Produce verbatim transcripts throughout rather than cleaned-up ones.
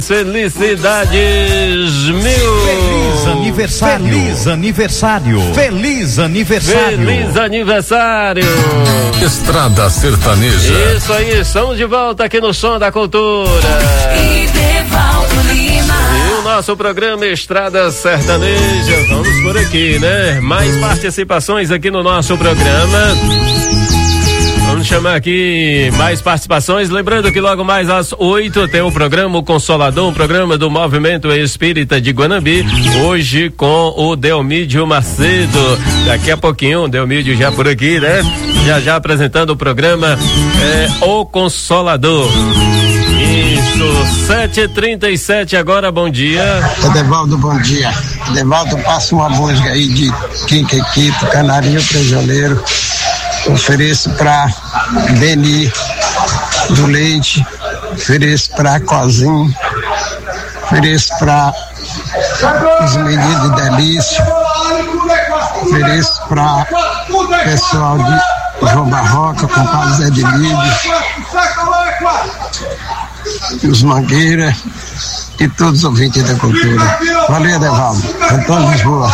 Felicidades mil. Feliz aniversário. Feliz aniversário. Feliz aniversário. Feliz aniversário. Estrada Sertaneja. Isso aí, estamos de volta aqui no Som da Cultura. E Devaldo Lima. E o nosso programa Estrada Sertaneja. Vamos por aqui, né? Mais participações aqui no nosso programa. Vamos chamar aqui mais participações, lembrando que logo mais às oito tem o programa O Consolador, um programa do Movimento Espírita de Guanambi, hoje com o Delmídio Macedo. Daqui a pouquinho, o Delmídio já por aqui, né? Já já apresentando o programa é, O Consolador. Isso, sete e trinta e sete agora, bom dia. Edevaldo, bom dia. Edevaldo, passa uma música aí de Quinquequito, Canarinho Prisioneiro. Ofereço para Beni do Leite, ofereço para Cozinho, ofereço para os meninos de Delícia, ofereço para pessoal de João Barroca, compadre Zé de Lídio, os Mangueira e todos os ouvintes da cultura. Valeu, Edevaldo. Antônio Lisboa.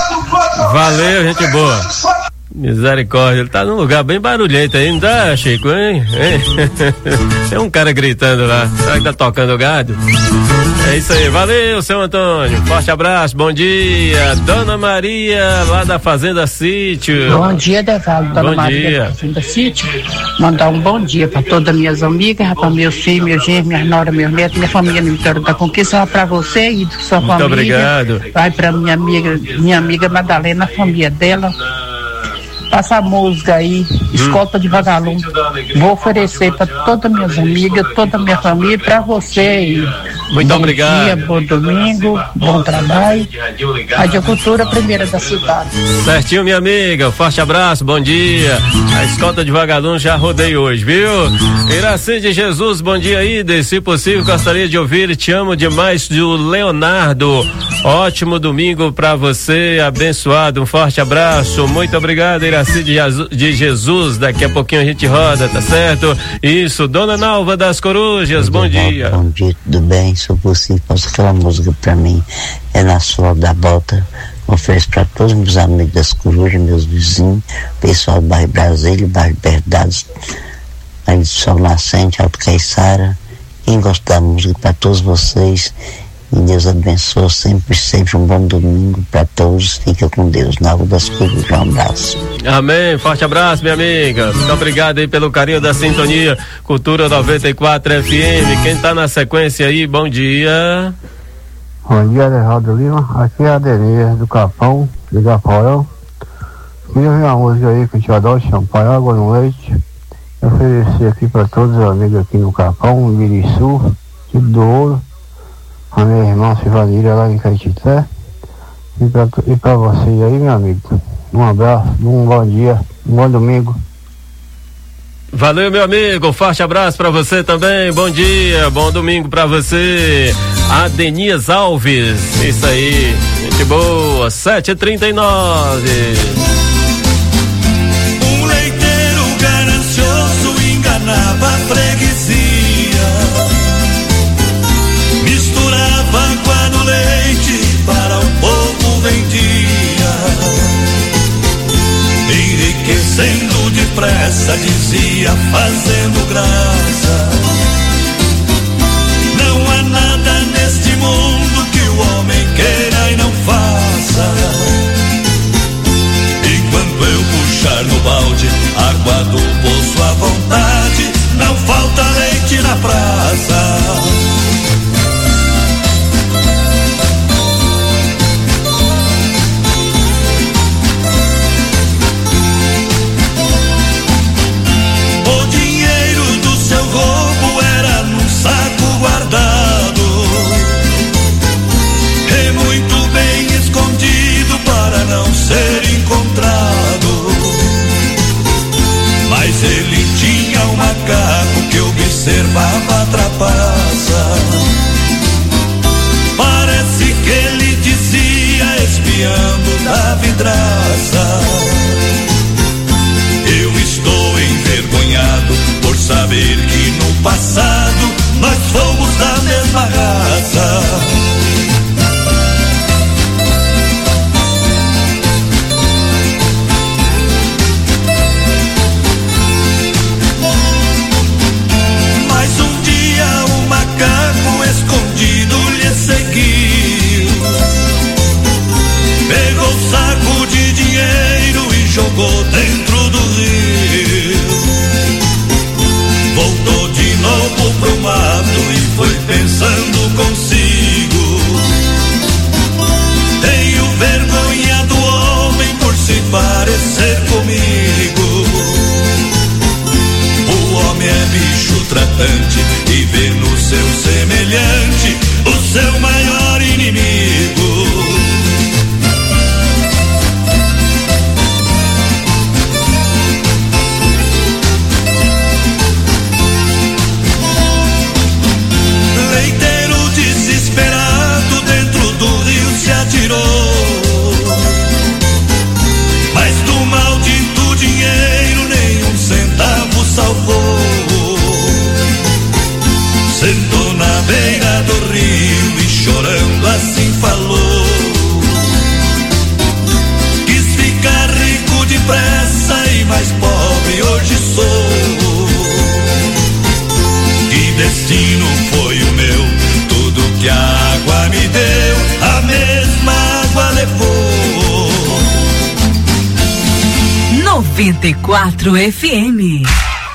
Valeu, gente boa. Misericórdia, ele tá num lugar bem barulhento aí, não tá, Chico, hein? hein? Tem um cara gritando lá, será que tá tocando o gado? É isso aí, valeu, seu Antônio, forte abraço, bom dia, Dona Maria, lá da Fazenda Sítio. Bom dia, Devaldo, Dona bom Maria dia. da Fazenda Sítio, mandar um bom dia pra todas as minhas amigas, para meus filhos, meus genros, minhas noras, meus netos, minha família no Vitória da Conquista, vai pra você e sua Muito família. obrigado. Vai pra minha amiga, minha amiga Madalena, a família dela. Passa a música aí, Escolta de Vagalume. Vou oferecer para todas minhas amigas, toda a minha família, para você. E muito bom obrigado. Dia, bom domingo, bom trabalho. Rádio Cultura, primeira da cidade. Certinho, minha amiga, forte abraço, bom dia. A Escolta de Vagalume já rodei hoje, viu? Iraci de Jesus, bom dia aí. Se possível, gostaria de ouvir Te Amo Demais do Leonardo. Ótimo domingo para você, abençoado. Um forte abraço, muito obrigado, Iraci de Jesus. Daqui a pouquinho a gente roda, tá certo? Isso, Dona Nalva das Corujas, bom dia. Bom dia, tudo bem? Se eu possível, posso aquela música pra mim, é na Flor da Bota. Ofereço para todos meus amigos das Corujas, meus vizinhos, pessoal do bairro Brasília, bairro Liberdade, bairro do Sol Nascente, Alto Caiçara. Quem gostar da música, para todos vocês. E Deus abençoe sempre, sempre um bom domingo para todos. Fica com Deus. Na Rua das Corujas, um abraço. Amém, forte abraço, minha amiga. Muito obrigado aí pelo carinho da sintonia. Cultura noventa e quatro F M. Quem tá na sequência aí, bom dia. Bom dia, Devaldo Lima. Aqui é a Denise do Capão, de Gapoel. Queria ouvir uma música aí que eu te adoro, champanhe, água no leite. Eu ofereci aqui para todos os amigos aqui no Capão, Miriçu, Tipo do Ouro. A minha irmã Silvanira lá em Caetité. E pra, e pra você aí, meu amigo, um abraço, um bom dia, um bom domingo. Valeu, meu amigo, forte abraço pra você também, bom dia, bom domingo pra você. Adenias Alves, isso aí, gente boa, sete e trinta e nove. Um leiteiro ganancioso enganava a freguesia. Água no leite para o povo vendia, enriquecendo depressa, dizia, fazendo graça. Não há nada neste mundo que o homem queira e não faça. Enquanto eu puxar no balde água do poço à vontade, não falta leite na praça. Oh, noventa e quatro F M.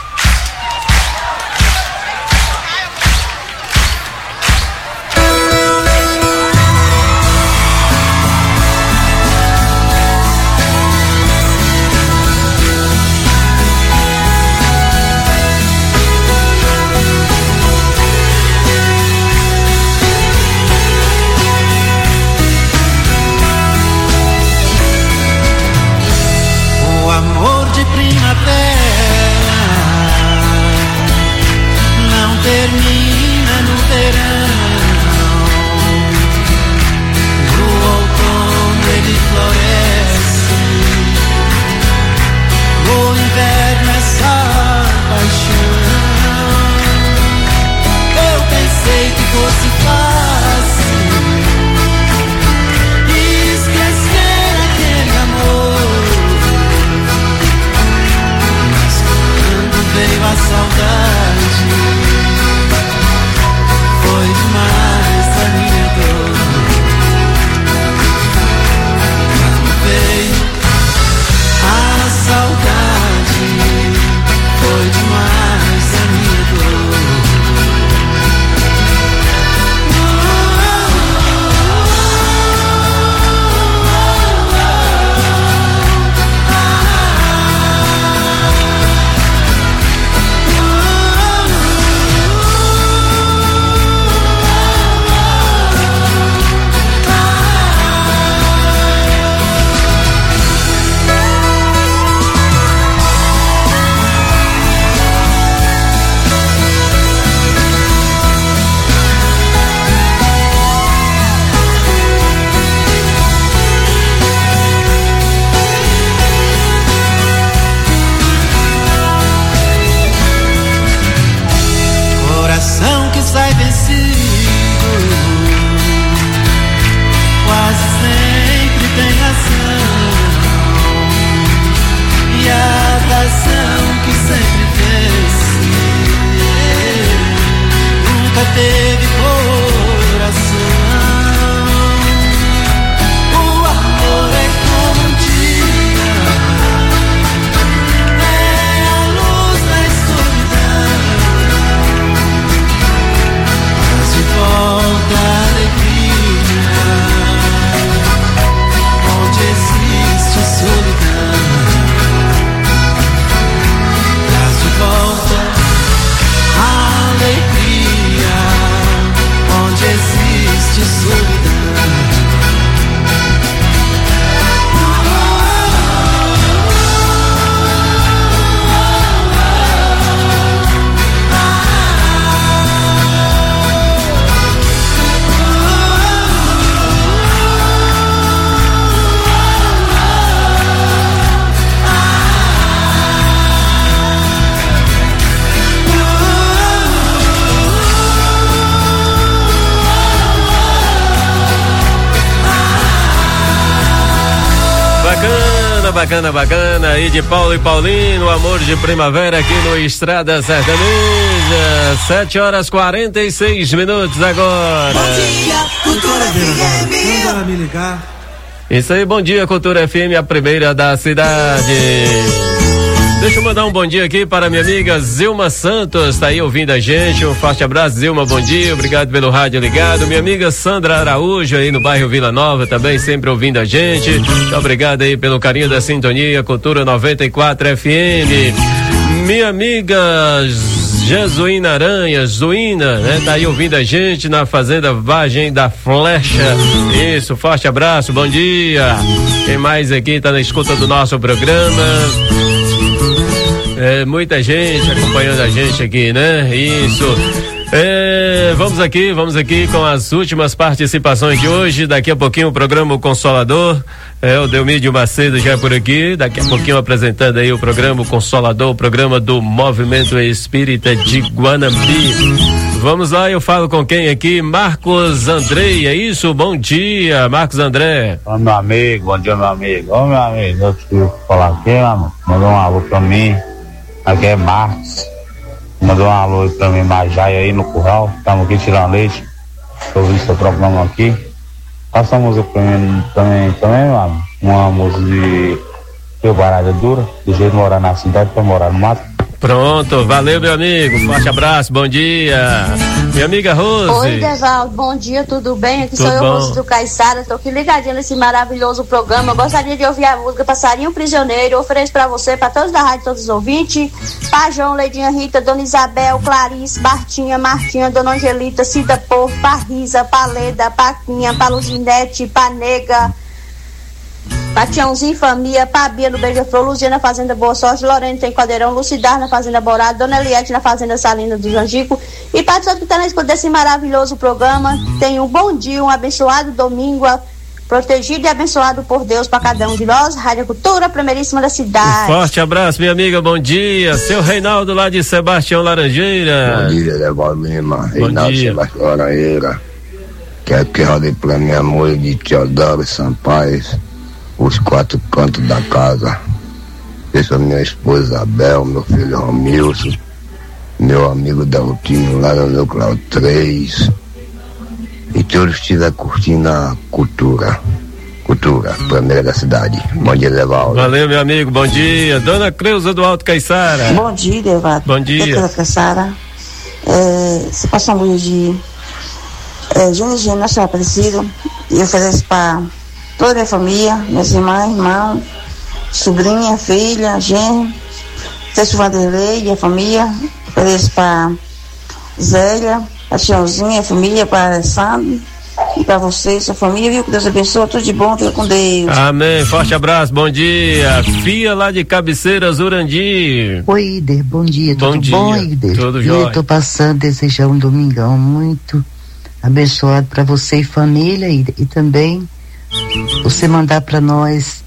Bacana, bacana, aí de Paulo e Paulino, Amor de Primavera aqui no Estrada Sertaneja, sete horas quarenta e seis minutos agora. Bom dia, Cultura F M. Manda me ligar. Isso aí, bom dia, Cultura F M, a primeira da cidade. Deixa eu mandar um bom dia aqui para minha amiga Zilma Santos, tá aí ouvindo a gente, um forte abraço, Zilma, bom dia, obrigado pelo rádio ligado. Minha amiga Sandra Araújo aí no bairro Vila Nova também sempre ouvindo a gente, muito obrigado aí pelo carinho da sintonia, Cultura noventa e quatro F M. Minha amiga Jesuína Aranha, Zuína, né, tá aí ouvindo a gente na Fazenda Vargem da Flecha. Isso, forte abraço, bom dia. Quem mais aqui tá na escuta do nosso programa? É, muita gente acompanhando a gente aqui, né? Isso. É, vamos aqui, vamos aqui com as últimas participações de hoje. Daqui a pouquinho o programa O Consolador. É, o Delmídio Macedo já por aqui. Daqui a pouquinho apresentando aí o programa O Consolador, o programa do Movimento Espírita de Guanambi. Vamos lá, eu falo com quem aqui? Marcos Andrei, é isso? Bom dia, Marcos André. Ô meu amigo, bom dia meu amigo. Ô meu amigo, eu te falar aqui, mano. Mandou um alô pra mim. Aqui é Marcos. Mandou um alô aí pra mim, Majaia aí no curral. Estamos aqui tirando leite. Tô ouvindo seu programa aqui. Passa a música pra mim também, também, mano. Uma música de Eu baralho dura, de jeito de morar na cidade pra morar no mato. Pronto, valeu, meu amigo. Forte abraço, bom dia. Minha amiga Rose. Oi, Devaldo, bom dia, tudo bem? Aqui tudo sou eu, bom? Rose do Caiçara. Tô aqui ligadinha nesse maravilhoso programa. Eu gostaria de ouvir a música Passarinho Prisioneiro. Eu ofereço pra você, pra todos da rádio, todos os ouvintes. Pra João, Leidinha Rita, Dona Isabel, Clarice, Bartinha, Martinha, Dona Angelita, Cida Porro, pra Risa, pra Leda, pra Quinha, pra Luzinete, pra Nega, pra Tiãozinho Família, pra Bia no Beija-Flor, Luzia na Fazenda Boa Sorte, Lorena tem Caldeirão, Lucidar na Fazenda Borado, Dona Eliette na Fazenda Salina do Jangico. E para todos que estão na escuta desse maravilhoso programa, tenham um bom dia, um abençoado domingo, protegido e abençoado por Deus para cada um de nós. Rádio Cultura, primeiríssima da cidade. Um forte abraço, minha amiga, bom dia. Seu Reinaldo lá de Sebastião Laranjeira. Bom dia, Devaldo Lima, Reinaldo Sebastião Laranjeira. Quero que rode pra minha mulher de Teodoro Sampaio, os quatro cantos da casa. Essa é minha esposa Abel, meu filho Romilson, meu amigo Daltinho lá no Núcleo três. E todos estiverem curtindo a cultura. Cultura, primeira da cidade. Bom dia, Devaldo. Valeu, meu amigo, bom dia. Dona Creuza do Alto Caiçara. Bom dia, Devaldo. Bom dia. Dona Caiçara. É, se passa um dia de é, Júnior Gênio, Nossa Aparecida, e ofereço para toda a minha família, minhas irmãs, irmãos, sobrinha, filha, genro, César Vanderlei e a família, ofereço para Zélia, a Tiãozinha, a família, para Alessandro, e para você, sua família, viu? Que Deus abençoe, tudo de bom, fica com Deus. Amém, forte abraço, bom dia. Fia lá de Cabeceiras, Urandi. Oi, Ider, bom dia, bom tudo dia. bom, Ider? Tudo Eu jóia. tô passando, desejar um domingão muito abençoado para você e família, e, e também você mandar para nós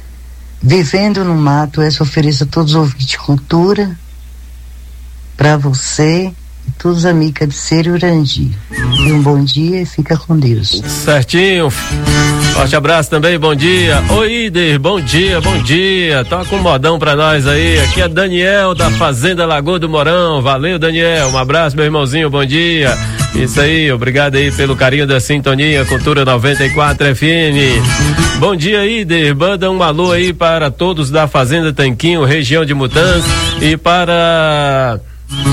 Vivendo no Mato. Essa ofereça a todos os ouvintes de cultura, para você e todos os amigos de Cabeceira e Urandi. E um bom dia e fica com Deus. Certinho. Forte abraço também, bom dia. Oi, Ider, bom dia, bom dia. Toca um modão pra nós aí. Aqui é Daniel da Fazenda Lagoa do Morão. Valeu, Daniel. Um abraço, meu irmãozinho, bom dia. Isso aí, obrigado aí pelo carinho da sintonia, Cultura noventa e quatro F M. Bom dia, Ider. Manda um alô aí para todos da Fazenda Tanquinho, região de Mutanz, e para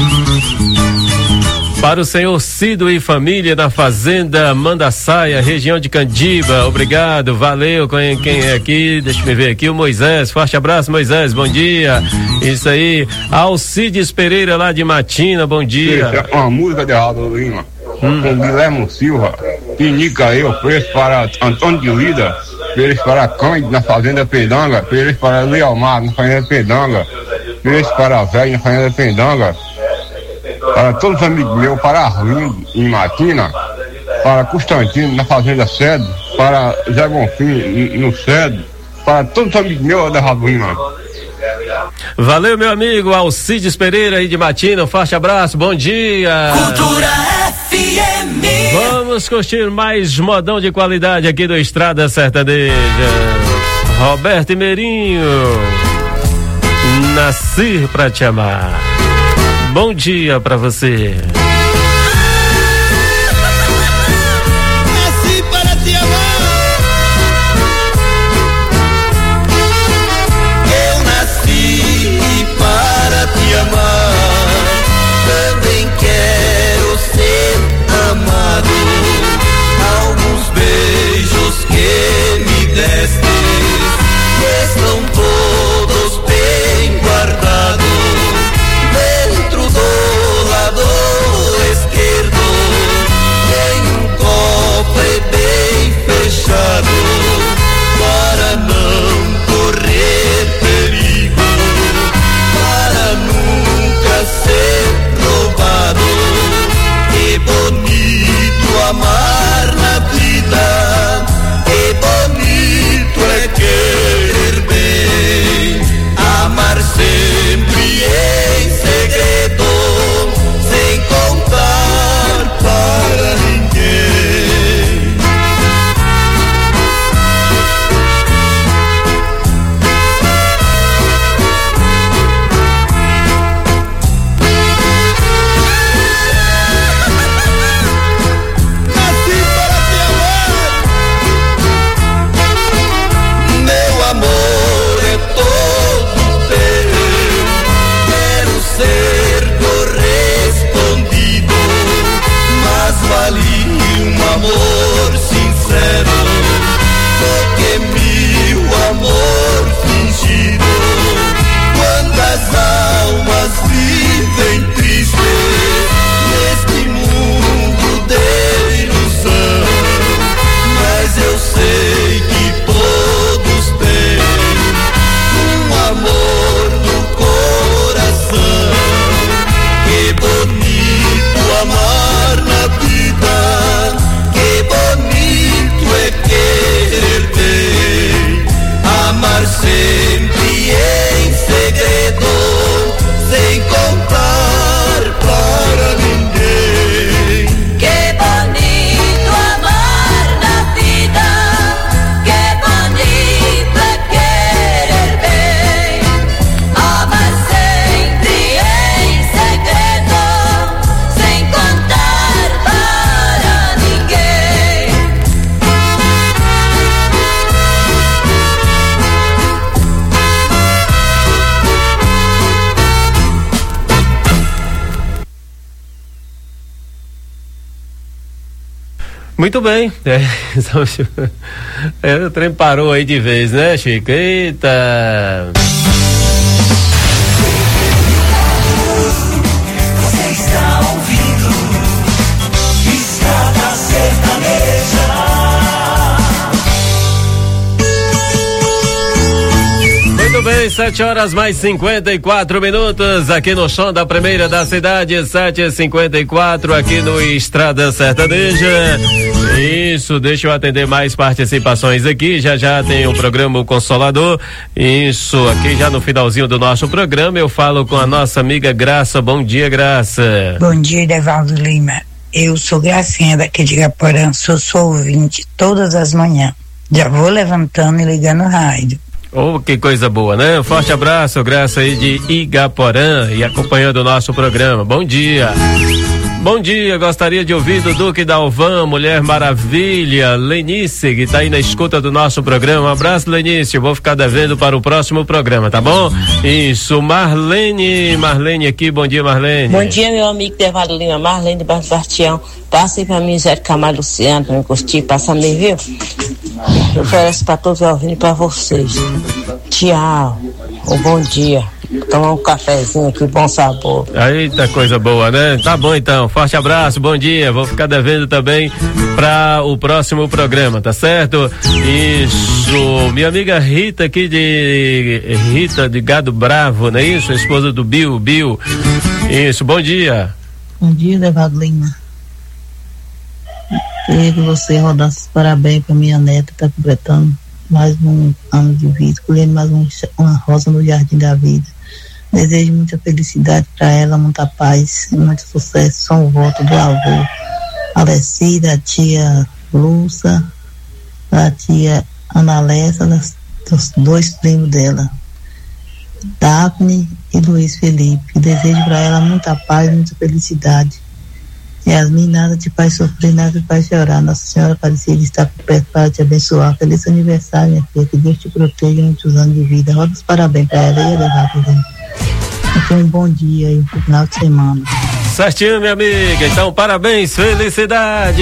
Para o senhor Cido e família da Fazenda Mandaçaia, região de Candiba. Obrigado, valeu. Quem, quem é aqui? Deixa eu ver aqui, o Moisés. Forte abraço, Moisés, bom dia. Isso aí. Alcides Pereira lá de Matina, bom dia. É uma música de Raul Lima, hum. com Guilherme Silva. Indica eu, preço para Antônio de Lida, preço para Cândido na Fazenda Pedanga, preço para Leomar na Fazenda Pedanga, preço para Velho na Fazenda Pedanga. Para todos os amigos meus, para Arlindo em Matina, para Constantino na Fazenda Cedo, para Zé Bonfim no Cedo, para todos os amigos meus da Rabina. Valeu, meu amigo Alcides Pereira aí de Matina, um forte abraço, bom dia. Cultura F M. Vamos curtir mais modão de qualidade aqui do Estrada Sertaneja. Roberto e Meirinho, nasci pra te amar. Bom dia pra você. Nasci para te amar. Eu nasci para te amar. Também quero ser amado. Alguns beijos que me deste estão todos bem guardados dentro do lador Muito bem. É, é, o trem parou aí de vez, né, Chico? Eita! Você está ouvindo Estrada Sertaneja. Muito bem, sete horas mais cinquenta e quatro minutos aqui no som da primeira da cidade, sete e cinquenta e quatro aqui no Estrada Sertaneja. Isso, deixa eu atender mais participações aqui, já já tem o programa O Consolador. Isso, aqui já no finalzinho do nosso programa eu falo com a nossa amiga Graça. Bom dia, Graça. Bom dia, Edevaldo Lima. Eu sou Gracinha daqui de Gaporã, sou sua ouvinte todas as manhãs. Já vou levantando e ligando o rádio. Oh, que coisa boa, né? Um forte abraço, Graça aí de Igaporã e acompanhando o nosso programa. Bom dia. Bom dia, gostaria de ouvir do Duque Dalvan, Mulher Maravilha, Lenice, que tá aí na escuta do nosso programa. Um abraço, Lenice, eu vou ficar devendo para o próximo programa, tá bom? Isso, Marlene, Marlene aqui, bom dia, Marlene. Bom dia, meu amigo Edevaldo Lima, Marlene de Baixo Bastião. Passa aí pra mim, Zé Camargo Luciano, pra me curtir, passa me, viu? Eu ofereço pra todos os ouvintes e pra vocês. Tchau, um bom dia. Tomar um cafezinho aqui, bom sabor. Eita, coisa boa, né? Tá bom então, forte abraço, bom dia. Vou ficar devendo também para o próximo programa, tá certo? Isso, minha amiga Rita aqui de Rita de Gado Bravo, não é isso? A esposa do Bill, Bill. Isso, bom dia. Bom dia, Edevaldo Lima. Queria que você rodasse parabéns pra minha neta, tá completando mais um ano de vida, colhendo mais um, uma rosa no jardim da vida. Desejo muita felicidade para ela, muita paz e muito sucesso. Só um voto do avô Alessi, da tia Lúcia, da tia Ana Lessa, das, dos dois primos dela, Daphne e Luiz Felipe. Desejo para ela muita paz, muita felicidade. Yasmin, nada te faz sofrer, nada te faz chorar. Nossa Senhora Aparecida está por perto para te abençoar. Feliz aniversário, minha filha. Que Deus te proteja muitos anos de vida. Roda os parabéns para ela e levar para ele. Então, um bom dia e um final de semana. Certinho, minha amiga. Então, parabéns, felicidade.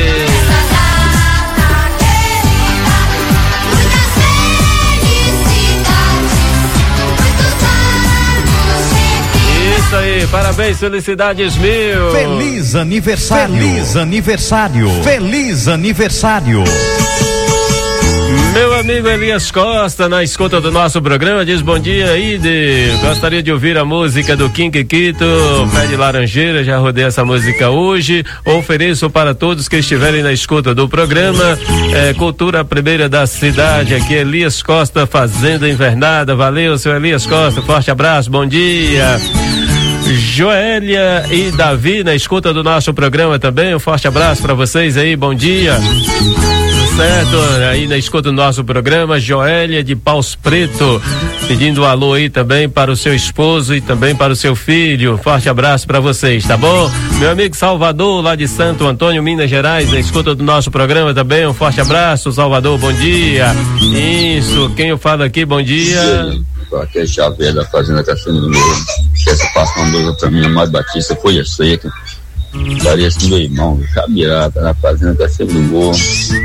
Isso aí, parabéns, felicidades mil. Feliz aniversário. Feliz aniversário. Feliz aniversário. Meu amigo Elias Costa, na escuta do nosso programa, diz bom dia, Ide. Gostaria de ouvir a música do Kim Kikito, Pé de Laranjeira, já rodei essa música hoje. Ofereço para todos que estiverem na escuta do programa, é, Cultura Primeira da Cidade, aqui Elias Costa, Fazenda Invernada. Valeu, seu Elias Costa, forte abraço, bom dia. Joélia e Davi, na escuta do nosso programa também, um forte abraço para vocês aí, bom dia. Certo, aí na escuta do nosso programa, Joélia de Paus Preto, pedindo um alô aí também para o seu esposo e também para o seu filho. Forte abraço para vocês, tá bom? Meu amigo Salvador, lá de Santo Antônio, Minas Gerais, na escuta do nosso programa também, um forte abraço, Salvador, bom dia. Isso, quem eu falo aqui, bom dia. Aqui é Xavier da Fazenda Cassino do Meio. Essa passa uma dúvida pra mim, mais Batista, Folha Seca. Daria assim do irmão, Jabirata, na Fazenda Cassino do Morro.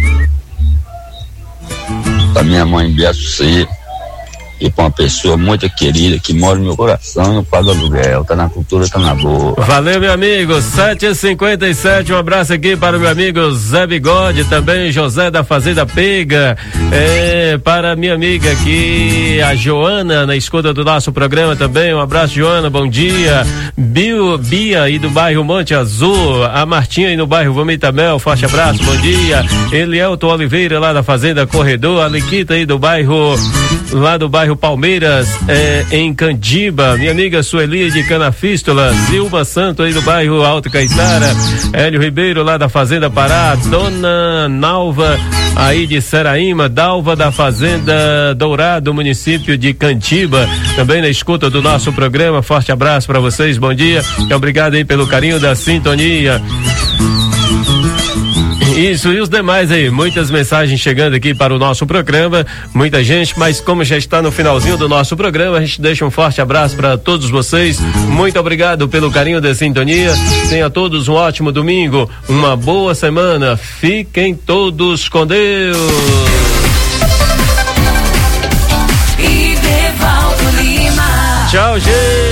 Pra minha mãe Beato C, e pra uma pessoa muito querida que mora no meu coração, no Padre Aluguel, tá na cultura, tá na boa. Valeu, meu amigo, sete e cinquenta e sete, um abraço aqui para o meu amigo Zé Bigode, também José da Fazenda Pega, é, para minha amiga aqui, a Joana, na escuta do nosso programa também, um abraço, Joana, bom dia. Bio, Bia aí do bairro Monte Azul, a Martinha aí no bairro Vomitamel, forte abraço, bom dia. Elielton Oliveira lá da Fazenda Corredor, a Liquita aí do bairro, lá do bairro Palmeiras, é, em Candiba, minha amiga Sueli de Canafístula, Zilma Santo aí do bairro Alto Caetara, Hélio Ribeiro lá da Fazenda Pará, Dona Nalva aí de Seraíma, Dalva da Fazenda Dourado, município de Candiba, também na escuta do nosso programa, forte abraço para vocês, bom dia e obrigado aí pelo carinho da sintonia. Isso, e os demais aí, muitas mensagens chegando aqui para o nosso programa, muita gente, mas como já está no finalzinho do nosso programa, a gente deixa um forte abraço para todos vocês, muito obrigado pelo carinho da sintonia, tenha todos um ótimo domingo, uma boa semana, fiquem todos com Deus. Tchau, gente.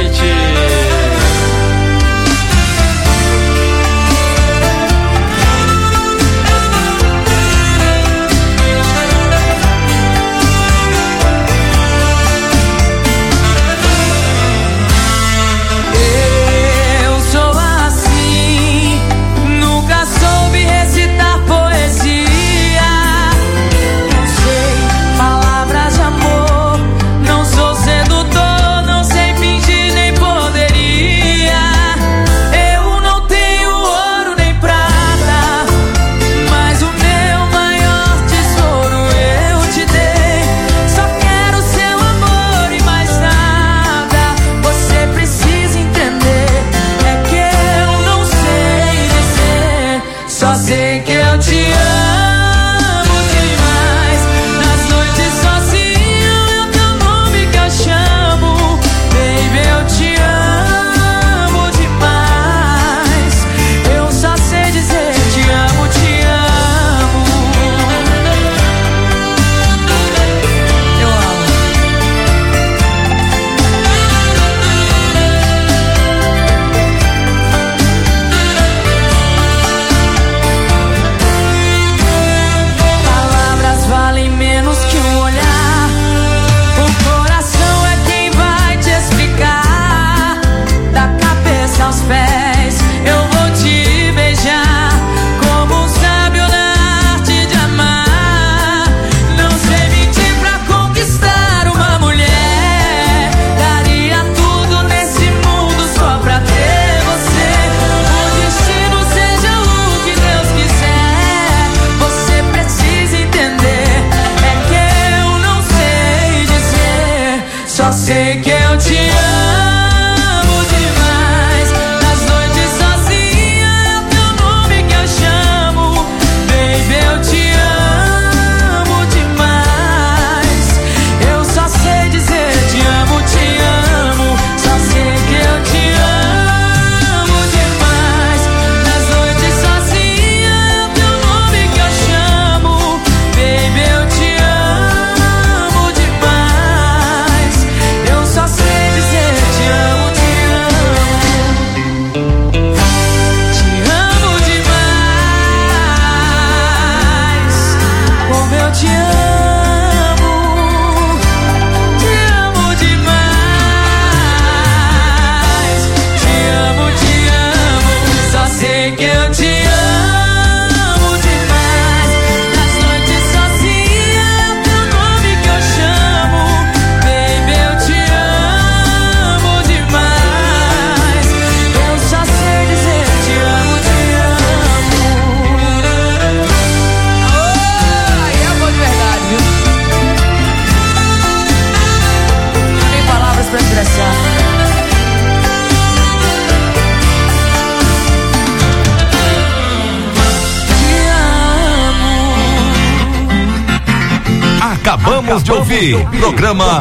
Acabamos de ouvir programa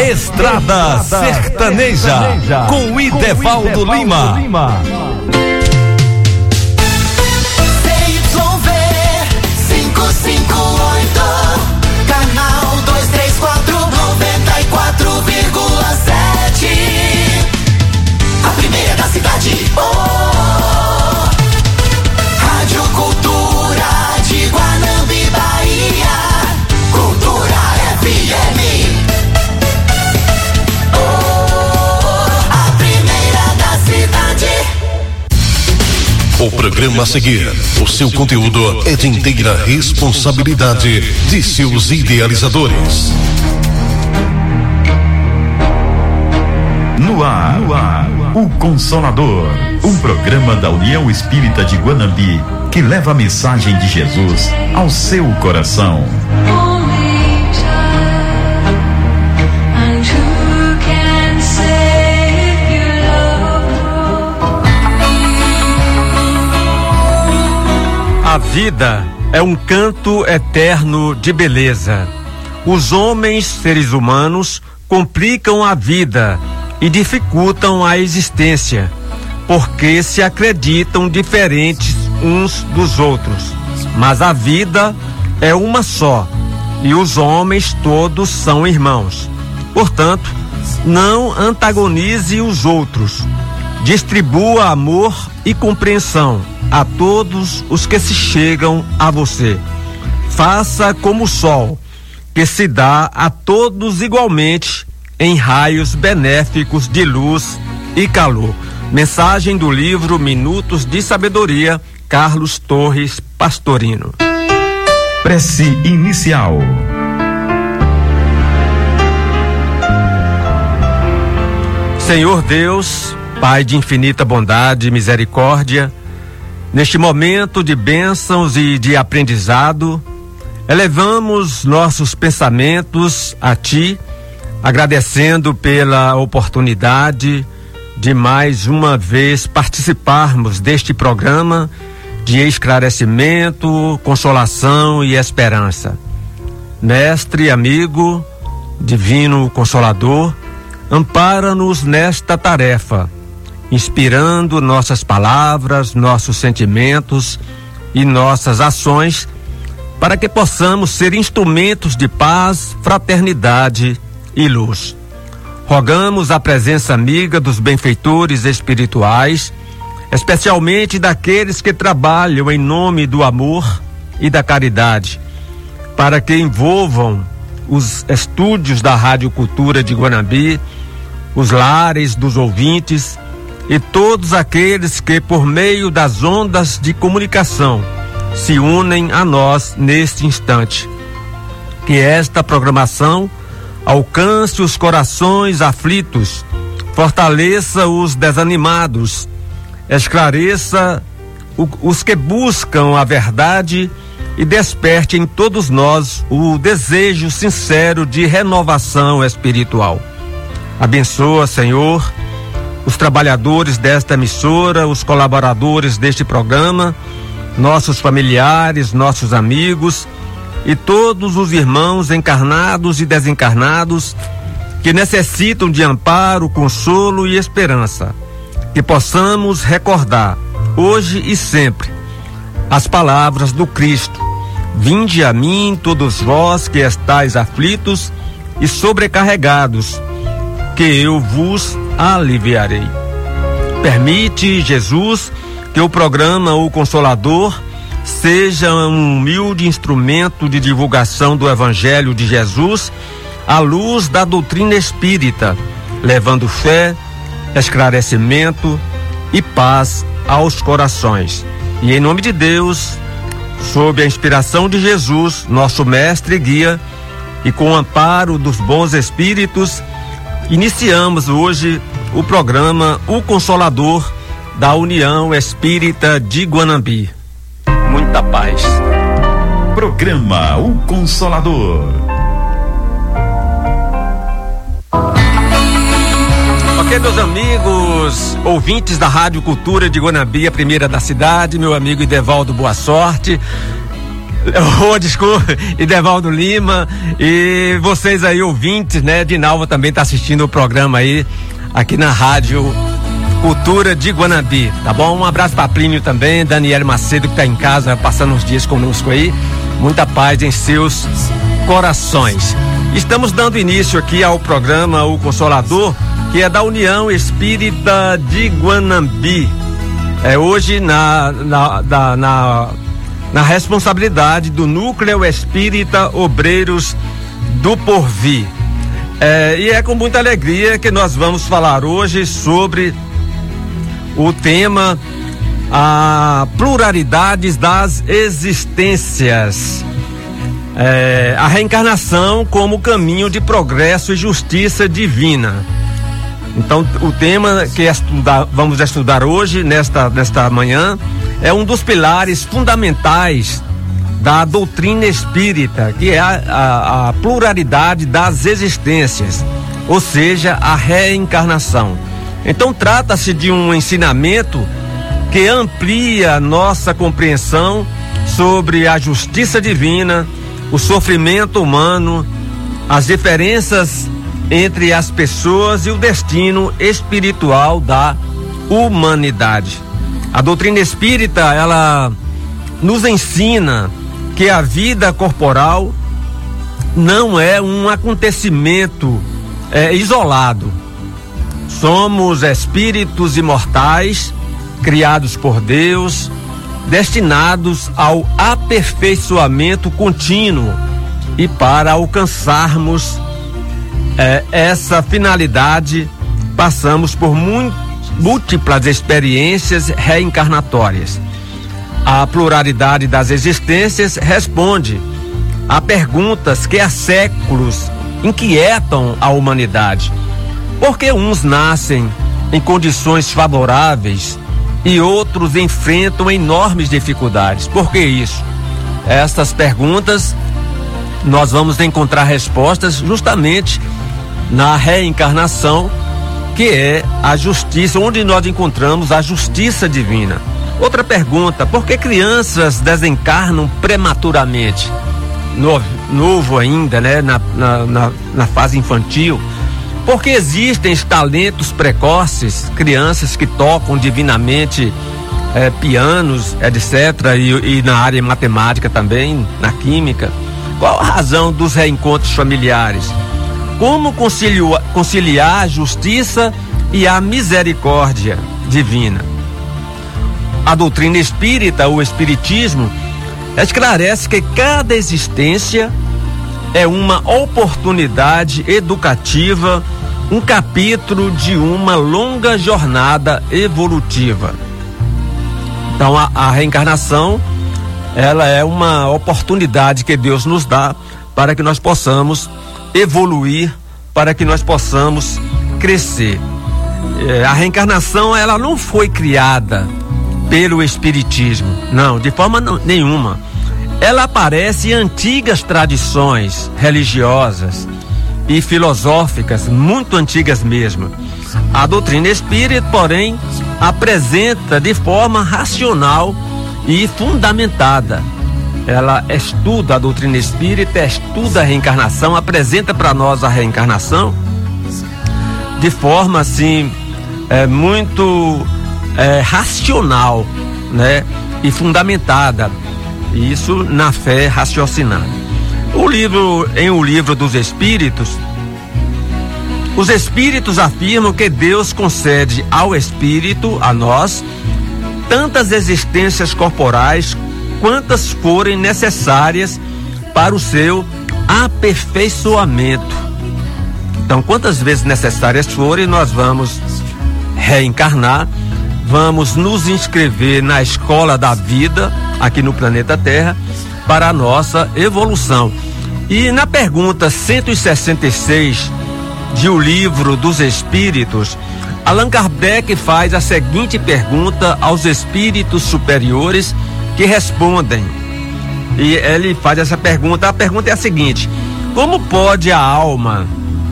Estrada Sertaneja com Idevaldo Lima. C Y V cinco cinco oito, canal dois três quatro, noventa e quatro vírgula sete. A primeira da cidade. Oh, Rádio Cultura de Guanambi, Bahia. Cultura F M. Oh, a primeira da cidade. O programa a seguir, o seu conteúdo é de inteira responsabilidade de seus idealizadores. No ar, no ar, o Consolador, um programa da União Espírita de Guanambi que leva a mensagem de Jesus ao seu coração. A vida é um canto eterno de beleza. Os homens, seres humanos, complicam a vida e dificultam a existência, porque se acreditam diferentes uns dos outros. Mas a vida é uma só, e os homens todos são irmãos. Portanto, não antagonize os outros. Distribua amor e compreensão a todos os que se chegam a você. Faça como o sol, que se dá a todos igualmente em raios benéficos de luz e calor. Mensagem do livro Minutos de Sabedoria, Carlos Torres Pastorino. Prece inicial. Senhor Deus, Pai de infinita bondade e misericórdia, neste momento de bênçãos e de aprendizado, elevamos nossos pensamentos a Ti, agradecendo pela oportunidade de mais uma vez participarmos deste programa de esclarecimento, consolação e esperança. Mestre, amigo, divino consolador, ampara-nos nesta tarefa, inspirando nossas palavras, nossos sentimentos e nossas ações, para que possamos ser instrumentos de paz, fraternidade e luz. Rogamos a presença amiga dos benfeitores espirituais, especialmente daqueles que trabalham em nome do amor e da caridade, para que envolvam os estúdios da Rádio Cultura de Guanambi, os lares dos ouvintes e todos aqueles que, por meio das ondas de comunicação, se unem a nós neste instante. Que esta programação alcance os corações aflitos, fortaleça os desanimados, esclareça o, os que buscam a verdade e desperte em todos nós o desejo sincero de renovação espiritual. Abençoa, Senhor, os trabalhadores desta emissora, os colaboradores deste programa, nossos familiares, nossos amigos e todos os irmãos encarnados e desencarnados que necessitam de amparo, consolo e esperança. Que possamos recordar, hoje e sempre, as palavras do Cristo: vinde a mim todos vós que estáis aflitos e sobrecarregados, que eu vos aliviarei. Permite, Jesus, que o programa O Consolador seja um humilde instrumento de divulgação do Evangelho de Jesus à luz da doutrina espírita, levando fé, esclarecimento e paz aos corações. E em nome de Deus, sob a inspiração de Jesus, nosso mestre e guia, e com o amparo dos bons espíritos, iniciamos hoje o programa O Consolador da União Espírita de Guanambi. Muita paz. Programa O Consolador. Ok, meus amigos, ouvintes da Rádio Cultura de Guanambi, a primeira da cidade, meu amigo Idevaldo Boa Sorte, oh, desculpa, Idevaldo Lima, e vocês aí ouvintes, né, Dinalva também está assistindo o programa aí, aqui na Rádio Cultura de Guanambi, tá bom? Um abraço para Plínio também, Daniel Macedo que está em casa, passando uns dias conosco aí, muita paz em seus corações. Estamos dando início aqui ao programa O Consolador, que é da União Espírita de Guanambi. É hoje na, na, na, na, na responsabilidade do Núcleo Espírita Obreiros do Porvir. É, e é com muita alegria que nós vamos falar hoje sobre o tema a pluralidades das existências. É, a reencarnação como caminho de progresso e justiça divina. Então, o tema que estudar, vamos estudar hoje, nesta, nesta manhã, é um dos pilares fundamentais da doutrina espírita, que é a, a, a pluralidade das existências, ou seja, a reencarnação. Então, trata-se de um ensinamento que amplia nossa compreensão sobre a justiça divina, o sofrimento humano, as diferenças entre as pessoas e o destino espiritual da humanidade. A doutrina espírita, ela nos ensina que a vida corporal não é um acontecimento é, isolado. Somos espíritos imortais, criados por Deus, destinados ao aperfeiçoamento contínuo, e para alcançarmos é, essa finalidade, passamos por muito múltiplas experiências reencarnatórias. A pluralidade das existências responde a perguntas que há séculos inquietam a humanidade. Por que uns nascem em condições favoráveis e outros enfrentam enormes dificuldades? Por que isso? Essas perguntas nós vamos encontrar respostas justamente na reencarnação, que é a justiça, onde nós encontramos a justiça divina. Outra pergunta: por que crianças desencarnam prematuramente? Novo, novo ainda, né? Na, na, na, na fase infantil. Porque existem talentos precoces, crianças que tocam divinamente é, pianos, etcétera, e, e na área matemática também, na química. Qual a razão dos reencontros familiares? Como conciliar, conciliar a justiça e a misericórdia divina? A doutrina espírita, o espiritismo, esclarece que cada existência é uma oportunidade educativa, um capítulo de uma longa jornada evolutiva. Então a, a reencarnação, ela é uma oportunidade que Deus nos dá para que nós possamos evoluir, para que nós possamos crescer. É, a reencarnação, ela não foi criada pelo espiritismo, não, de forma não, nenhuma. Ela aparece em antigas tradições religiosas e filosóficas, muito antigas mesmo. A doutrina espírita, porém, apresenta de forma racional e fundamentada. Ela estuda a doutrina espírita, estuda a reencarnação, apresenta para nós a reencarnação de forma assim é, muito é, racional, né, e fundamentada. Isso na fé raciocinada. O livro, em O Livro dos Espíritos, os espíritos afirmam que Deus concede ao espírito, a nós, tantas existências corporais quantas forem necessárias para o seu aperfeiçoamento. Então, quantas vezes necessárias forem, nós vamos reencarnar, vamos nos inscrever na escola da vida aqui no planeta Terra para a nossa evolução. E na pergunta cento e sessenta e seis de O Livro dos Espíritos, Allan Kardec faz a seguinte pergunta aos espíritos superiores que respondem. E ele faz essa pergunta. A pergunta é a seguinte: como pode a alma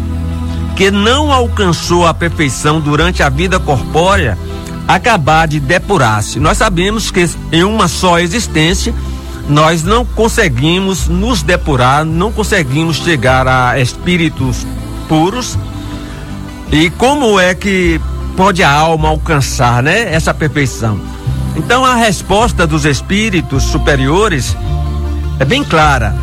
que não alcançou a perfeição durante a vida corpórea acabar de depurar-se? Nós sabemos que em uma só existência nós não conseguimos nos depurar, não conseguimos chegar a espíritos puros. E como é que pode a alma alcançar, né, essa perfeição? Então a resposta dos espíritos superiores é bem clara: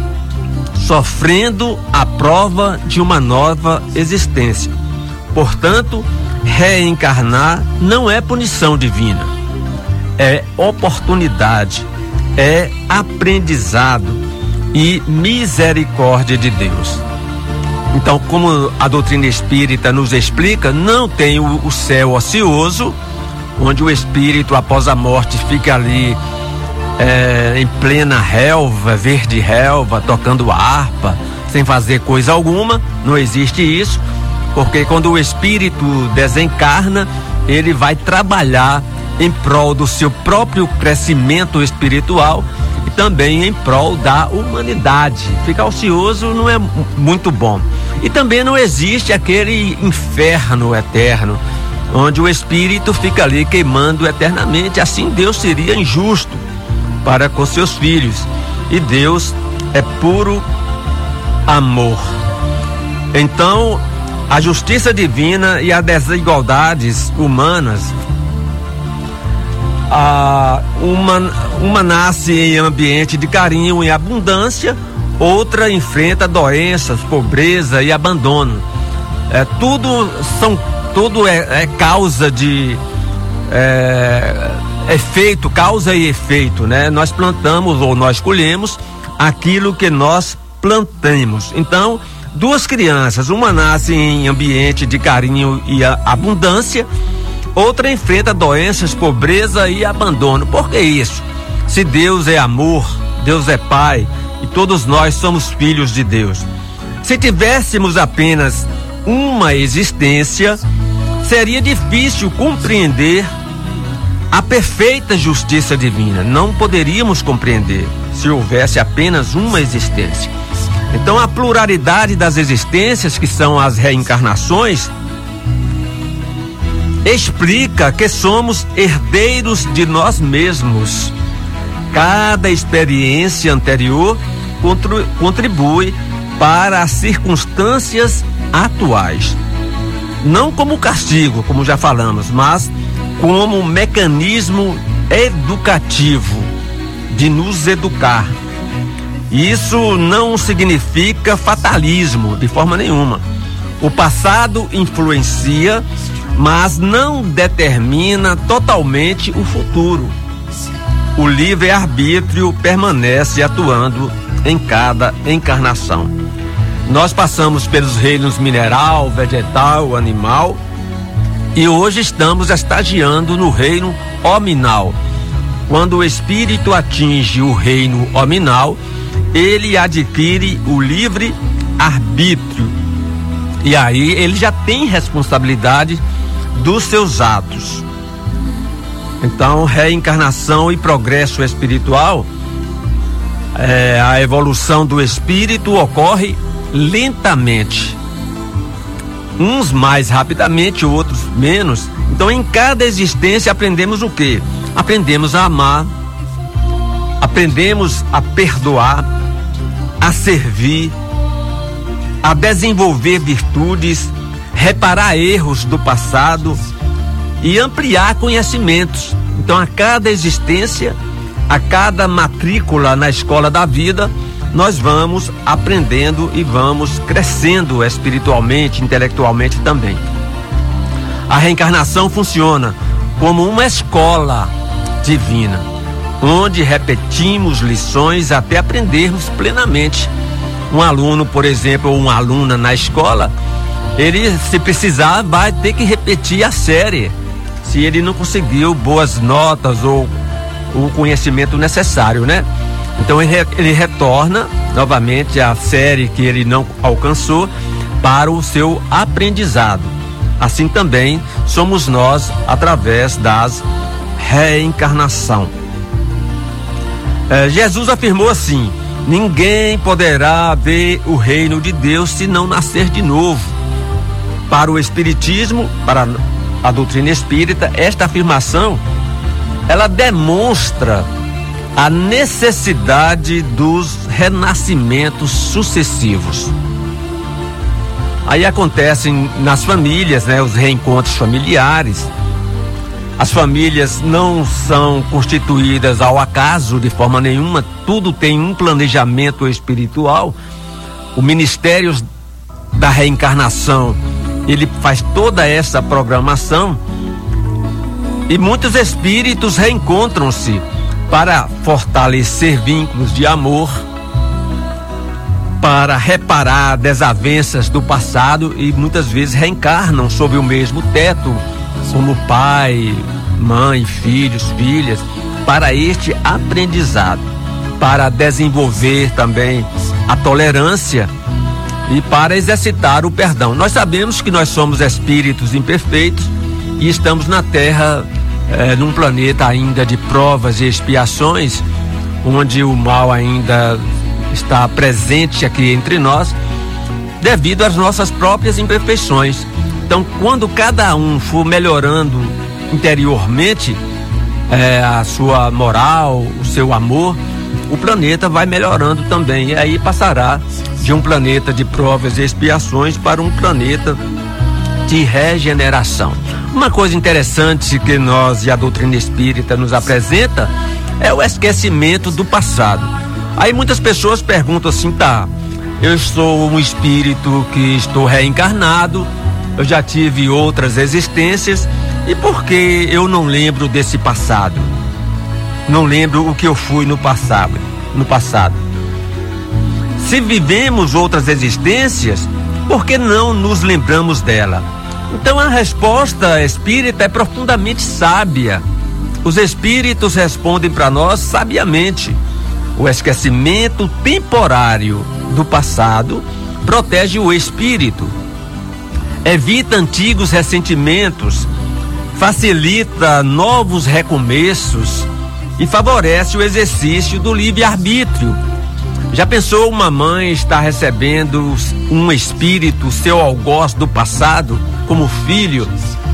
sofrendo a prova de uma nova existência. Portanto, reencarnar não é punição divina, é oportunidade, é aprendizado e misericórdia de Deus. Então, como a doutrina espírita nos explica, não tem o, o céu ocioso, onde o espírito após a morte fica ali é, em plena relva, verde relva, tocando harpa, sem fazer coisa alguma. Não existe isso, porque quando o espírito desencarna, ele vai trabalhar em prol do seu próprio crescimento espiritual e também em prol da humanidade. Ficar ocioso não é muito bom. E também não existe aquele inferno eterno, onde o espírito fica ali queimando eternamente. Assim Deus seria injusto, para com seus filhos. E Deus é puro amor. Então, a justiça divina e as desigualdades humanas, a, uma, uma nasce em ambiente de carinho e abundância, outra enfrenta doenças, pobreza e abandono. É, tudo são, tudo é, é causa de é, efeito, causa e efeito, né? Nós plantamos ou nós colhemos aquilo que nós plantamos. Então, duas crianças, uma nasce em ambiente de carinho e abundância, outra enfrenta doenças, pobreza e abandono. Por que isso? Se Deus é amor, Deus é Pai e todos nós somos filhos de Deus. Se tivéssemos apenas uma existência, seria difícil compreender a perfeita justiça divina. Não poderíamos compreender se houvesse apenas uma existência. Então, a pluralidade das existências, que são as reencarnações, explica que somos herdeiros de nós mesmos. Cada experiência anterior contribui para as circunstâncias atuais. Não como castigo, como já falamos, mas como um mecanismo educativo de nos educar. Isso não significa fatalismo de forma nenhuma. O passado influencia, mas não determina totalmente o futuro. O livre-arbítrio permanece atuando em cada encarnação. Nós passamos pelos reinos mineral, vegetal, animal, e hoje estamos estagiando no reino hominal. Quando o espírito atinge o reino hominal, ele adquire o livre arbítrio, e aí ele já tem responsabilidade dos seus atos. Então, reencarnação e progresso espiritual, é, a evolução do espírito ocorre lentamente, uns mais rapidamente, outros menos. Então, em cada existência aprendemos o quê? Aprendemos a amar, aprendemos a perdoar, a servir, a desenvolver virtudes, reparar erros do passado e ampliar conhecimentos. Então, a cada existência, a cada matrícula na escola da vida, nós vamos aprendendo e vamos crescendo espiritualmente, intelectualmente também. A reencarnação funciona como uma escola divina, onde repetimos lições até aprendermos plenamente. Um aluno, por exemplo, ou uma aluna na escola, ele, se precisar, vai ter que repetir a série, se ele não conseguiu boas notas ou o conhecimento necessário, né? Então ele, ele retorna novamente à série que ele não alcançou para o seu aprendizado. Assim também somos nós através das reencarnação. É, Jesus afirmou assim: ninguém poderá ver o reino de Deus se não nascer de novo. Para o espiritismo, para a doutrina espírita, esta afirmação ela demonstra a necessidade dos renascimentos sucessivos. Aí acontecem nas famílias, né, os reencontros familiares. As famílias não são constituídas ao acaso de forma nenhuma, tudo tem um planejamento espiritual. O Ministério da Reencarnação, ele faz toda essa programação, e muitos espíritos reencontram-se para fortalecer vínculos de amor, para reparar desavenças do passado, e muitas vezes reencarnam sob o mesmo teto, como pai, mãe, filhos, filhas, para este aprendizado, para desenvolver também a tolerância e para exercitar o perdão. Nós sabemos que nós somos espíritos imperfeitos e estamos na Terra, eh, num planeta ainda de provas e expiações, onde o mal ainda está presente aqui entre nós, devido às nossas próprias imperfeições. Então, quando cada um for melhorando interiormente eh, a sua moral, o seu amor, o planeta vai melhorando também. E aí passará de um planeta de provas e expiações para um planeta de regeneração. Uma coisa interessante que nós e a doutrina espírita nos apresenta é o esquecimento do passado. Aí muitas pessoas perguntam assim, tá, eu sou um espírito que estou reencarnado, eu já tive outras existências, e por que eu não lembro desse passado? Não lembro o que eu fui no passado, no passado. Se vivemos outras existências, por que não nos lembramos dela? Então a resposta espírita é profundamente sábia. Os espíritos respondem para nós sabiamente. O esquecimento temporário do passado protege o espírito, evita antigos ressentimentos, facilita novos recomeços e favorece o exercício do livre-arbítrio. Já pensou uma mãe estar recebendo um espírito, seu algoz do passado, como filho,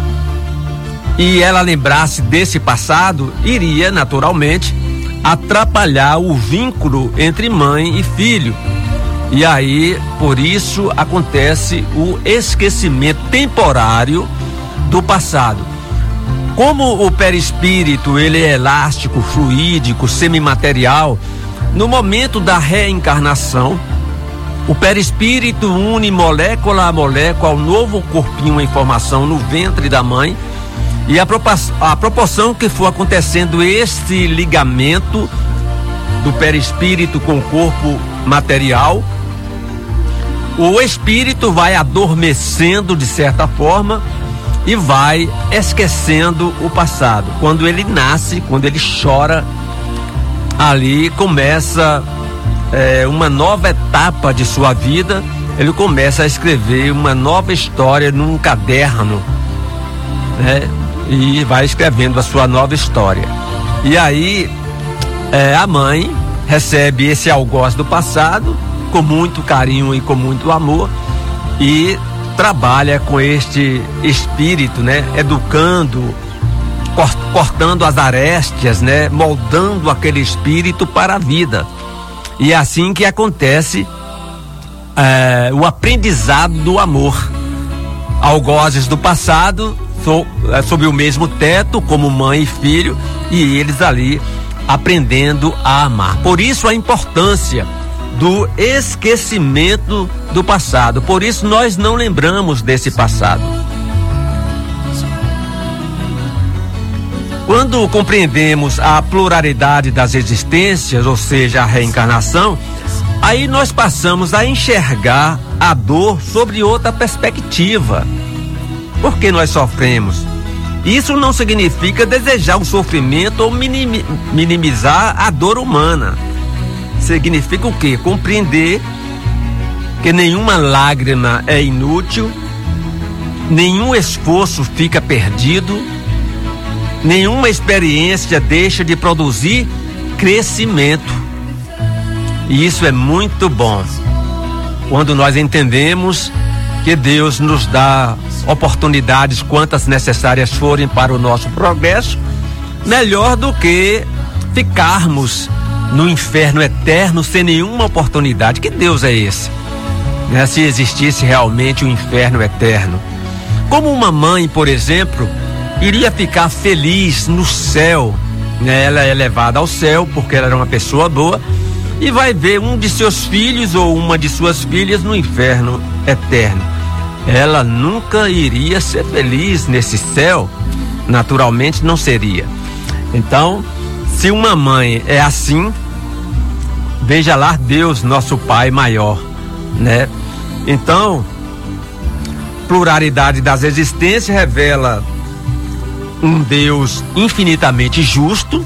e ela lembrasse desse passado? Iria, naturalmente, atrapalhar o vínculo entre mãe e filho. E aí, por isso, acontece o esquecimento temporário do passado. Como o perispírito, ele é elástico, fluídico, semimaterial, no momento da reencarnação, o perispírito une molécula a molécula ao novo corpinho em formação no ventre da mãe, e a, propos- a proporção que for acontecendo este ligamento do perispírito com o corpo material, o espírito vai adormecendo de certa forma e vai esquecendo o passado. Quando ele nasce, quando ele chora, ali começa é, uma nova etapa de sua vida. Ele começa a escrever uma nova história num caderno, né? E vai escrevendo a sua nova história. E aí é, a mãe recebe esse algoz do passado com muito carinho e com muito amor e trabalha com este espírito, né? Educando, cortando as arestas, né? Moldando aquele espírito para a vida. E é assim que acontece é, o aprendizado do amor. Algozes do passado, so, é, sob o mesmo teto, como mãe e filho, e eles ali aprendendo a amar. Por isso a importância do esquecimento do passado. Por isso nós não lembramos desse passado. Quando compreendemos a pluralidade das existências, ou seja, a reencarnação, aí nós passamos a enxergar a dor sobre outra perspectiva. Por que nós sofremos? Isso não significa desejar o sofrimento ou minim, minimizar a dor humana. Significa o quê? Compreender que nenhuma lágrima é inútil, nenhum esforço fica perdido, nenhuma experiência deixa de produzir crescimento. E isso é muito bom. Quando nós entendemos que Deus nos dá oportunidades quantas necessárias forem para o nosso progresso, melhor do que ficarmos no inferno eterno sem nenhuma oportunidade. Que Deus é esse? Né? Se existisse realmente um inferno eterno. Como uma mãe, por exemplo, iria ficar feliz no céu, né? Ela é levada ao céu porque ela era uma pessoa boa e vai ver um de seus filhos ou uma de suas filhas no inferno eterno. Ela nunca iria ser feliz nesse céu, naturalmente não seria. Então, se uma mãe é assim, veja lá Deus, nosso Pai maior, né? Então, pluralidade das existências revela um Deus infinitamente justo,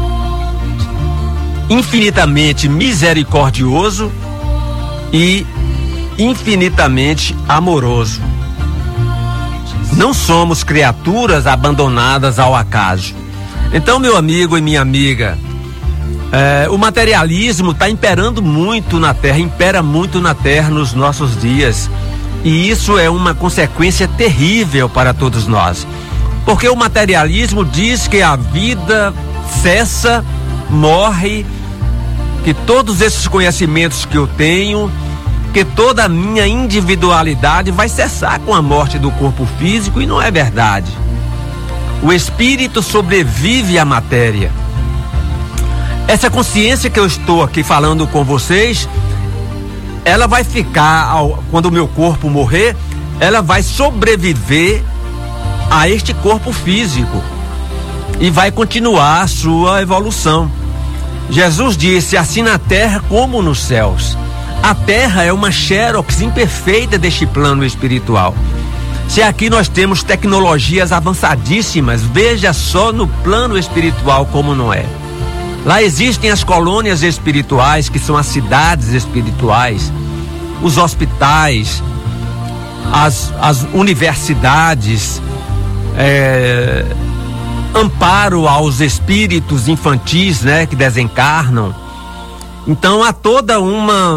infinitamente misericordioso e infinitamente amoroso. Não somos criaturas abandonadas ao acaso. Então, meu amigo e minha amiga, é, o materialismo está imperando muito na Terra, impera muito na Terra nos nossos dias. E isso é uma consequência terrível para todos nós. Porque o materialismo diz que a vida cessa morre, que todos esses conhecimentos que eu tenho, que toda a minha individualidade vai cessar com a morte do corpo físico, e não é verdade. O espírito sobrevive à matéria. Essa consciência que eu estou aqui falando com vocês, ela vai ficar, ao, quando o meu corpo morrer, ela vai sobreviver a este corpo físico e vai continuar a sua evolução. Jesus disse: assim na terra como nos céus. A terra é uma xerox imperfeita deste plano espiritual. Se aqui nós temos tecnologias avançadíssimas, veja só no plano espiritual como não é. Lá existem as colônias espirituais, que são as cidades espirituais, os hospitais, as, as universidades, é, amparo aos espíritos infantis, né, que desencarnam. Então há toda uma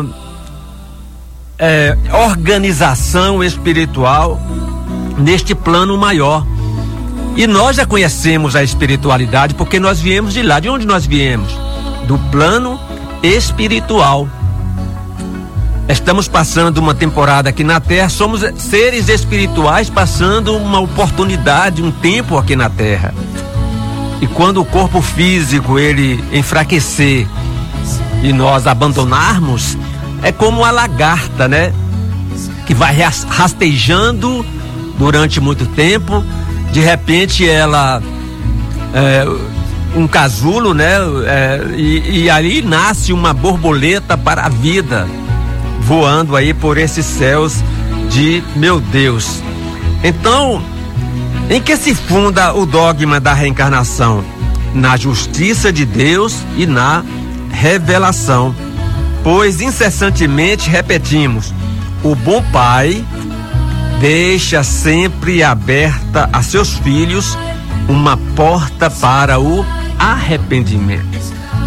é, organização espiritual neste plano maior. E nós já conhecemos a espiritualidade porque nós viemos de lá. De onde nós viemos? Do plano espiritual. Estamos passando uma temporada aqui na Terra, somos seres espirituais passando uma oportunidade, um tempo aqui na Terra. E quando o corpo físico ele enfraquecer e nós abandonarmos, é como a lagarta, né? Que vai rastejando durante muito tempo, de repente ela é, um casulo, né? É, e, e aí nasce uma borboleta para a vida, voando aí por esses céus de meu Deus. Então, em que se funda o dogma da reencarnação? Na justiça de Deus e na revelação. Pois incessantemente repetimos: o bom pai deixa sempre aberta a seus filhos uma porta para o arrependimento.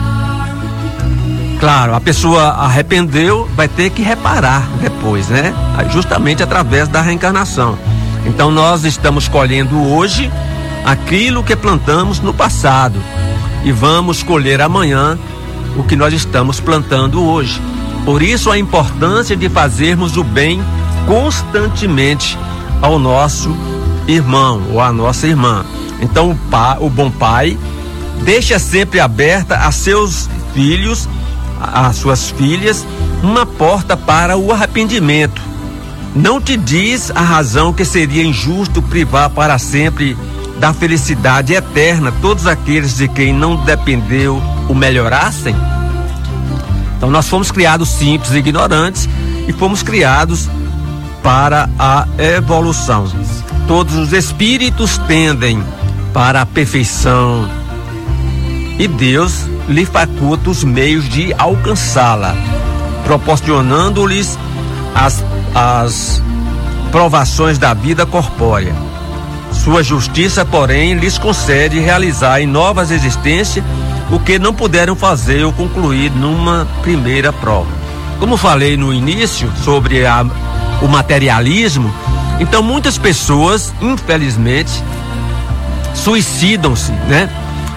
Claro, a pessoa arrependeu, vai ter que reparar depois, né? Justamente através da reencarnação. Então nós estamos colhendo hoje aquilo que plantamos no passado e vamos colher amanhã o que nós estamos plantando hoje. Por isso a importância de fazermos o bem constantemente ao nosso irmão ou à nossa irmã. Então o, pai, o bom pai deixa sempre aberta a seus filhos, às suas filhas, uma porta para o arrependimento. Não te diz a razão que seria injusto privar para sempre da felicidade eterna todos aqueles de quem não dependeu o melhorassem? Então nós fomos criados simples e ignorantes e fomos criados para a evolução. Todos os espíritos tendem para a perfeição e Deus lhe faculta os meios de alcançá-la, proporcionando-lhes as, as provações da vida corpórea. Sua justiça, porém, lhes concede realizar em novas existências o que não puderam fazer ou concluir numa primeira prova. Como falei no início sobre a, o materialismo, então muitas pessoas, infelizmente, suicidam-se, né?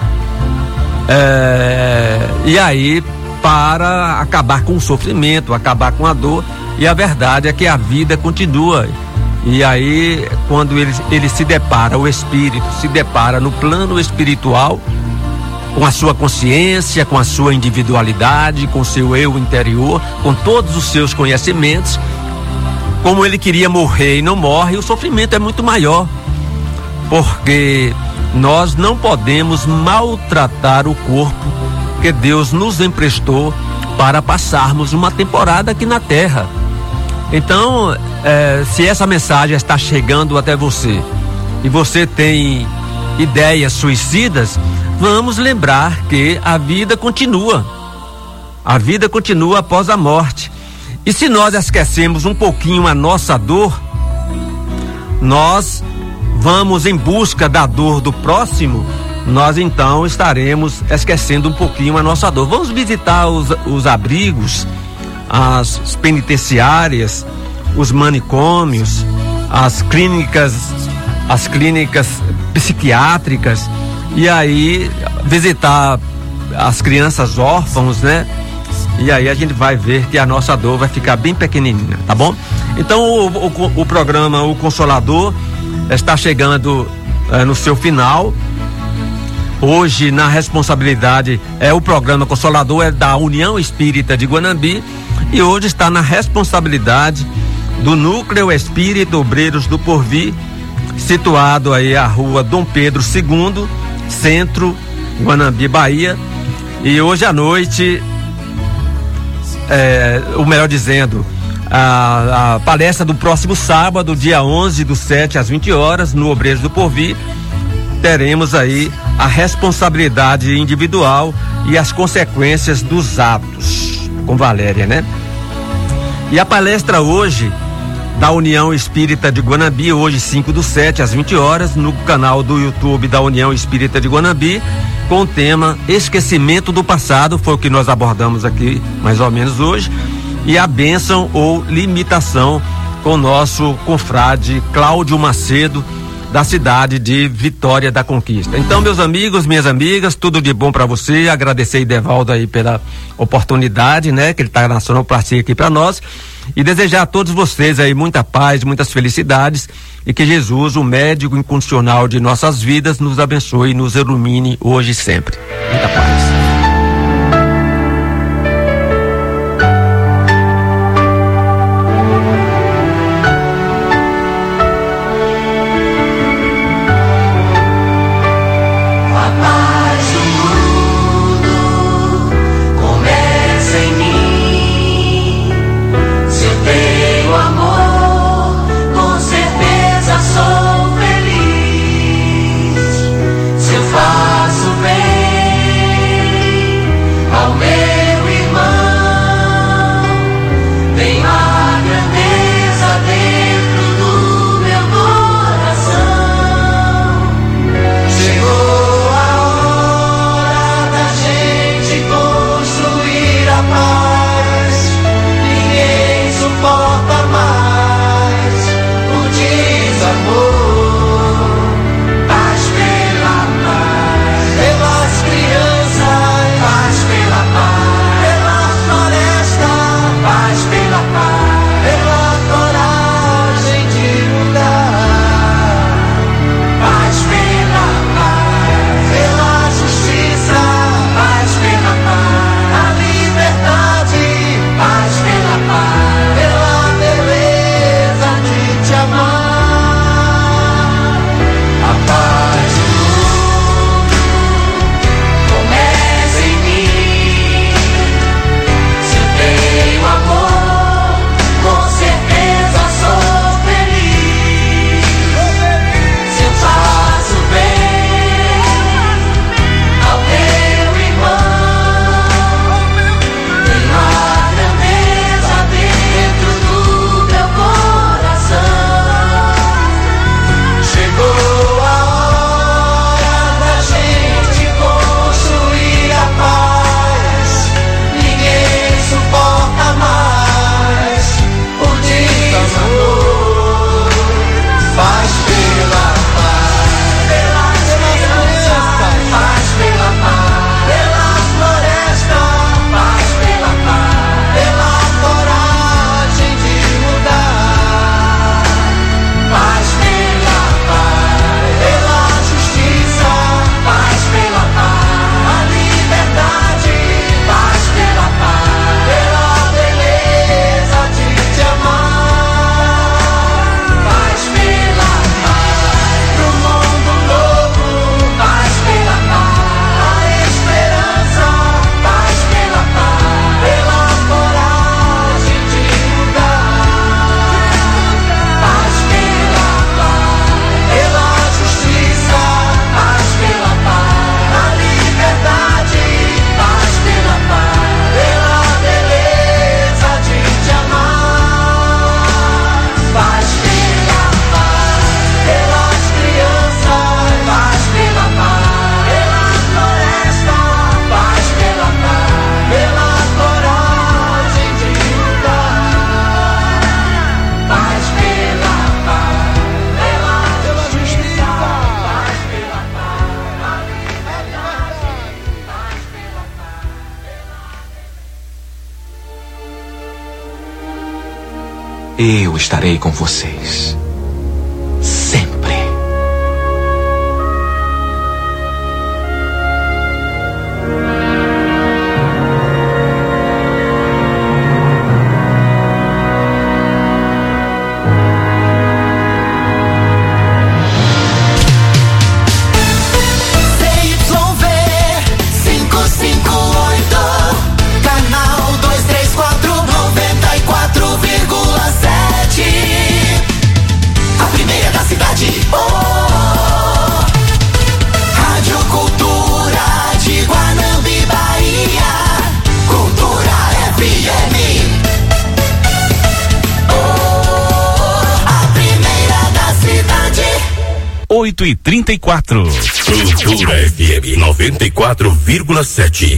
É, e aí, para acabar com o sofrimento, acabar com a dor, e a verdade é que a vida continua. E aí, quando ele, ele se depara, o espírito se depara no plano espiritual, com a sua consciência, com a sua individualidade, com o seu eu interior, com todos os seus conhecimentos, como ele queria morrer e não morre, o sofrimento é muito maior, porque nós não podemos maltratar o corpo que Deus nos emprestou para passarmos uma temporada aqui na Terra. Então, eh, se essa mensagem está chegando até você e você tem ideias suicidas, vamos lembrar que a vida continua. A vida continua após a morte. E se nós esquecemos um pouquinho a nossa dor, nós vamos em busca da dor do próximo, nós então estaremos esquecendo um pouquinho a nossa dor. Vamos visitar os, os abrigos, as penitenciárias, os manicômios, as clínicas, as clínicas psiquiátricas, e aí visitar as crianças órfãos, né? E aí a gente vai ver que a nossa dor vai ficar bem pequenininha, tá bom? Então o, o, o programa O Consolador está chegando eh, no seu final. Hoje, na responsabilidade, é o programa Consolador, é da União Espírita de Guanambi, e hoje está na responsabilidade do Núcleo Espírita Obreiros do Porvir, situado aí a rua Dom Pedro segundo, Centro, Guanambi, Bahia. E hoje à noite, é, ou melhor dizendo, a, a palestra do próximo sábado, dia onze do sete às vinte horas, no Obreiros do Porvir, teremos aí a responsabilidade individual e as consequências dos atos, com Valéria, né? E a palestra hoje da União Espírita de Guanambi, hoje cinco do sete às vinte horas, no canal do YouTube da União Espírita de Guanambi, com o tema Esquecimento do Passado, foi o que nós abordamos aqui mais ou menos hoje, e a bênção ou limitação, com o nosso confrade Cláudio Macedo, da cidade de Vitória da Conquista. Então, meus amigos, minhas amigas, tudo de bom para você. Agradecer Idevaldo aí pela oportunidade, né, que ele tá na sonoplastia aqui para nós, e desejar a todos vocês aí muita paz, muitas felicidades, e que Jesus, o médico incondicional de nossas vidas, nos abençoe e nos ilumine hoje e sempre. Muita paz. Faço bem. eu estarei com vocês. Sempre. oito e trinta e quatro. Cultura F M noventa e quatro vírgula sete.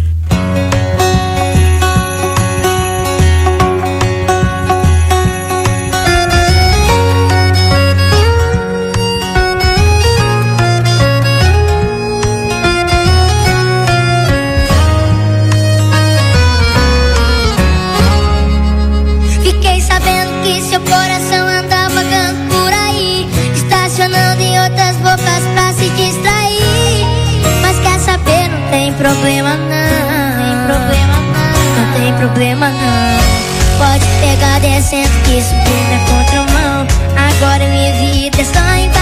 Fiquei sabendo que seu coração anda vagando por aí, estacionando em outras bocas pra se distrair. Mas quer saber, não tem problema não, tem problema não, não tem problema não. Pode pegar descendo que subir na contramão. Agora minha vida é só em